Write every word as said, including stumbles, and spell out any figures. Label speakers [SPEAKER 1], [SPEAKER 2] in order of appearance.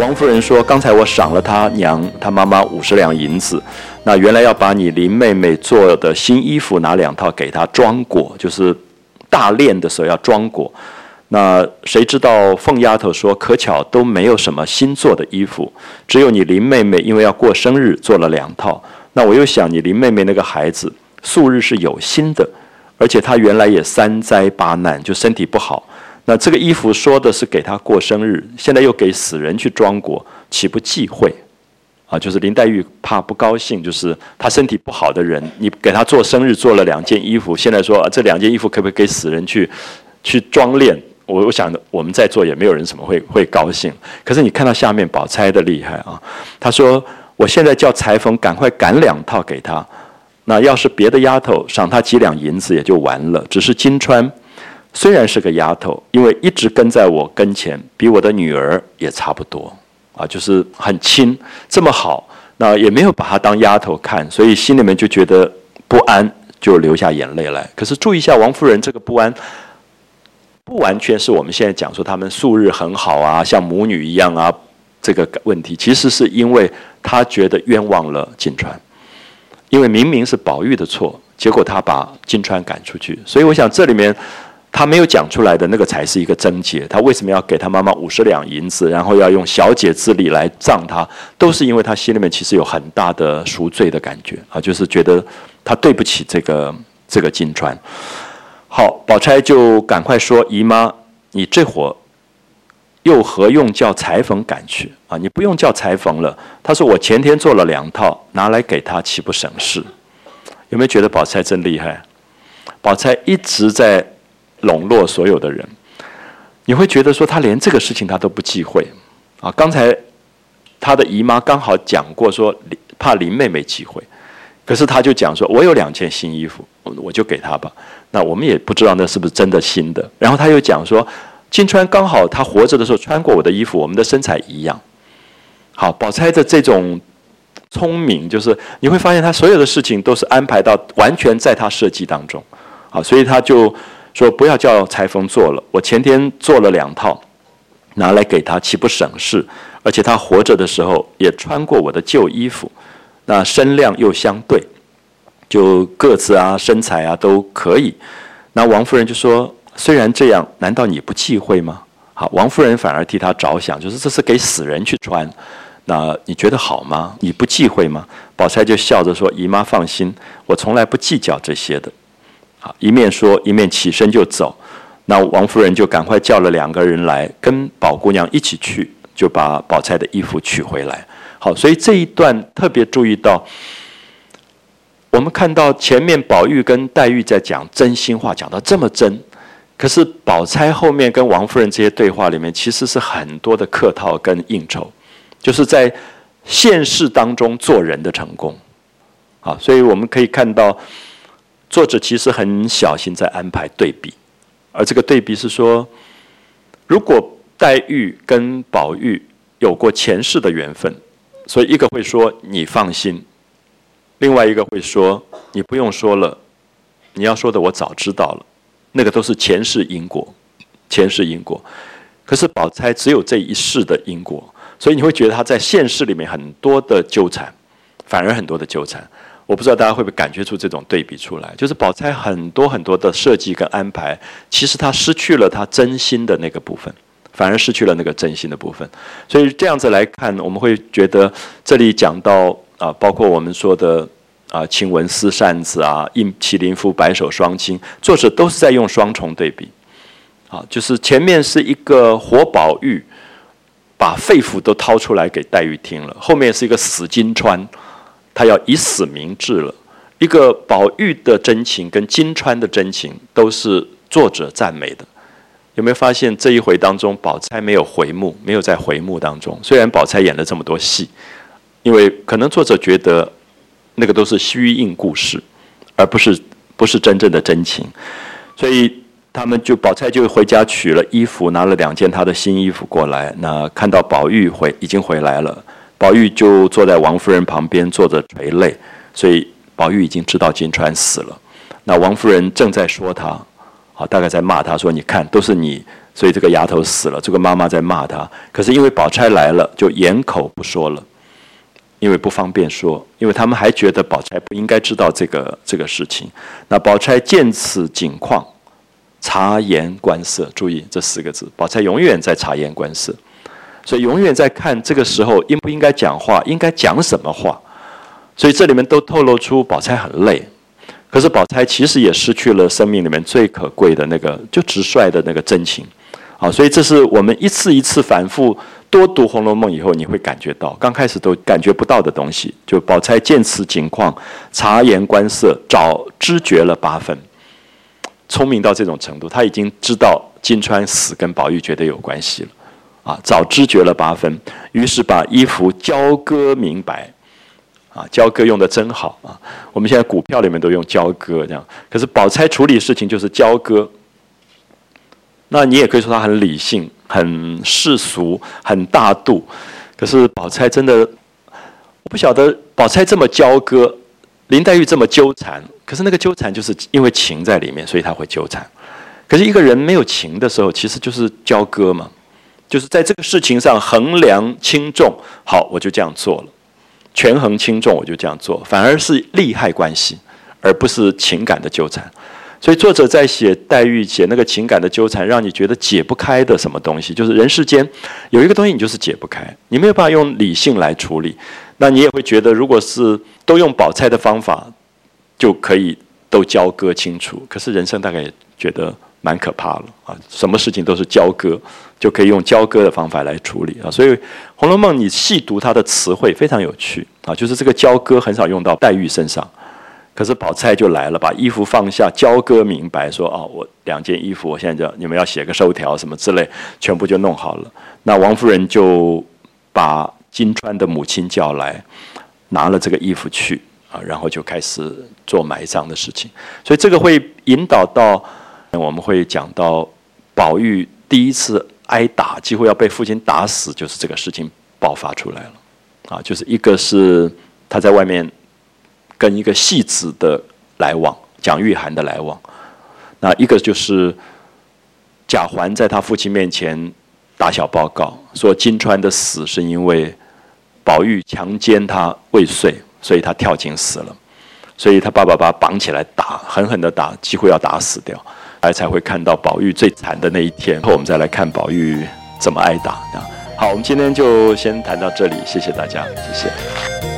[SPEAKER 1] 王夫人说：“刚才我赏了她娘她妈妈五十两银子，那原来要把你林妹妹做的新衣服拿两套给她装裹，就是大殓的时候要装裹。那谁知道凤丫头说，可巧都没有什么新做的衣服，只有你林妹妹因为要过生日做了两套。那我又想你林妹妹那个孩子素日是有心的，而且她原来也三灾八难，就身体不好。”那这个衣服说的是给他过生日，现在又给死人去装裹，岂不忌讳？啊，就是林黛玉怕不高兴，就是他身体不好的人，你给他做生日做了两件衣服，现在说、啊、这两件衣服可不可以给死人去去装殓？我我想我们在座也没有人什么会会高兴。可是你看到下面宝钗的厉害啊，他说我现在叫裁缝赶快赶两套给他，那要是别的丫头赏他几两银子也就完了，只是金钏。虽然是个丫头，因为一直跟在我跟前，比我的女儿也差不多啊，就是很亲，这么好，那也没有把她当丫头看，所以心里面就觉得不安，就流下眼泪来。可是注意一下，王夫人这个不安，不完全是我们现在讲说他们素日很好啊，像母女一样啊，这个问题其实是因为她觉得冤枉了金钏，因为明明是宝玉的错，结果她把金钏赶出去，所以我想这里面。他没有讲出来的那个才是一个症结，他为什么要给他妈妈五十两银子，然后要用小姐之礼来葬他，都是因为他心里面其实有很大的赎罪的感觉啊，就是觉得他对不起这个这个金钏。好，宝钗就赶快说：“姨妈，你这会又何用叫裁缝赶去啊？你不用叫裁缝了。”他说：“我前天做了两套，拿来给他，岂不省事？”有没有觉得宝钗真厉害？宝钗一直在笼络所有的人，你会觉得说他连这个事情他都不忌讳啊。刚才他的姨妈刚好讲过说怕林妹妹忌讳，可是他就讲说我有两件新衣服，我就给他吧。那我们也不知道那是不是真的新的。然后他又讲说金钏刚好他活着的时候穿过我的衣服，我们的身材一样。好，宝钗的这种聪明，就是你会发现他所有的事情都是安排到完全在他设计当中。好，所以他就说不要叫裁缝做了，我前天做了两套，拿来给他，岂不省事？而且他活着的时候也穿过我的旧衣服，那身量又相对，就个子啊、身材啊都可以。那王夫人就说：“虽然这样，难道你不忌讳吗？”好，王夫人反而替他着想，就是这是给死人去穿，那你觉得好吗？你不忌讳吗？宝钗就笑着说：“姨妈放心，我从来不计较这些的。”好，一面说一面起身就走。那王夫人就赶快叫了两个人来，跟宝姑娘一起去，就把宝钗的衣服取回来。好，所以这一段特别注意到，我们看到前面宝玉跟黛玉在讲真心话，讲到这么真，可是宝钗后面跟王夫人这些对话里面，其实是很多的客套跟应酬，就是在现实当中做人的成功。好，所以我们可以看到作者其实很小心在安排对比，而这个对比是说，如果黛玉跟宝玉有过前世的缘分，所以一个会说你放心，另外一个会说你不用说了，你要说的我早知道了，那个都是前世因果，前世因果。可是宝钗只有这一世的因果，所以你会觉得她在现世里面很多的纠缠，反而很多的纠缠。我不知道大家会不会感觉出这种对比出来，就是宝钗很多很多的设计跟安排，其实她失去了她真心的那个部分，反而失去了那个真心的部分。所以这样子来看，我们会觉得这里讲到啊，包括我们说的啊，晴雯撕扇子啊，应麒麟夫白首双亲，作者都是在用双重对比。啊，就是前面是一个活宝玉，把肺腑都掏出来给黛玉听了，后面是一个死金钏。他要以死明志了。一个宝玉的真情跟金钏的真情都是作者赞美的。有没有发现这一回当中，宝钗没有回目，没有在回目当中？虽然宝钗演了这么多戏，因为可能作者觉得那个都是虚应故事，而不是不是真正的真情，所以他们就宝钗就回家取了衣服，拿了两件她的新衣服过来。那看到宝玉回已经回来了。宝玉就坐在王夫人旁边坐着垂泪，所以宝玉已经知道金钏死了。那王夫人正在说他，好，大概在骂他说：“你看，都是你所以这个丫头死了，这个妈妈在骂她。可是因为宝钗来了，就掩口不说了，因为不方便说，因为他们还觉得宝钗不应该知道这个这个事情。那宝钗见此景况，察言观色，注意这四个字，宝钗永远在察言观色，所以永远在看这个时候应不应该讲话，应该讲什么话。所以这里面都透露出宝钗很累。可是宝钗其实也失去了生命里面最可贵的那个，就直率的那个真情，啊，所以这是我们一次一次反复多读《红楼梦》以后，你会感觉到，刚开始都感觉不到的东西。就宝钗见此景况，察言观色，早知觉了八分，聪明到这种程度，他已经知道金钏死跟宝玉绝对有关系了，啊，早知觉了八分，于是把衣服交割明白。啊，交割用的真好啊！我们现在股票里面都用交割这样，可是宝钗处理事情就是交割。那你也可以说她很理性、很世俗、很大度，可是宝钗真的，我不晓得宝钗这么交割，林黛玉这么纠缠，可是那个纠缠就是因为情在里面，所以她会纠缠。可是一个人没有情的时候，其实就是交割嘛，就是在这个事情上衡量轻重，好，我就这样做了。权衡轻重，我就这样做，反而是利害关系，而不是情感的纠缠。所以作者在写黛玉写那个情感的纠缠，让你觉得解不开的什么东西，就是人世间有一个东西你就是解不开，你没有办法用理性来处理。那你也会觉得，如果是都用宝钗的方法，就可以都交割清楚。可是人生大概也觉得蛮可怕了啊！什么事情都是交割，就可以用交割的方法来处理啊。所以《红楼梦》你细读它的词汇非常有趣啊，就是这个交割很少用到黛玉身上，可是宝钗就来了，把衣服放下，交割明白，说哦，我两件衣服，我现在就你们要写个收条什么之类，全部就弄好了。那王夫人就把金钏的母亲叫来，拿了这个衣服去啊，然后就开始做埋葬的事情。所以这个会引导到。我们会讲到宝玉第一次挨打，几乎要被父亲打死，就是这个事情爆发出来了，啊，就是一个是他在外面跟一个戏子的来往，蒋玉菡的来往，那一个就是贾环在他父亲面前打小报告，说金钏的死是因为宝玉强奸他未遂，所以他跳井死了，所以他爸爸把他绑起来打，狠狠的打，几乎要打死掉。来才会看到宝玉最惨的那一天，后我们再来看宝玉怎么挨打。好，我们今天就先谈到这里，谢谢大家，谢谢。